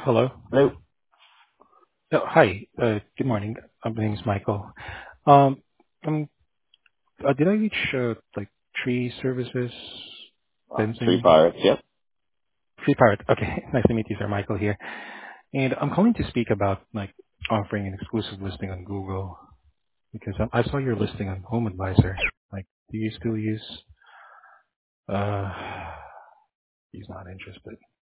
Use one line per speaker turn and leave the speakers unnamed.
Hello.
Hello.
Hi. Good morning. My name is Michael. Um, um, did I reach like tree services
Three
fencing?
Pirates, yep.
Free Pirate. Okay. Nice to meet you, sir. Michael here. And I'm calling to speak about like offering an exclusive listing on Google because I saw your listing on Home Advisor. Like, do you still use? Uh, he's not interested.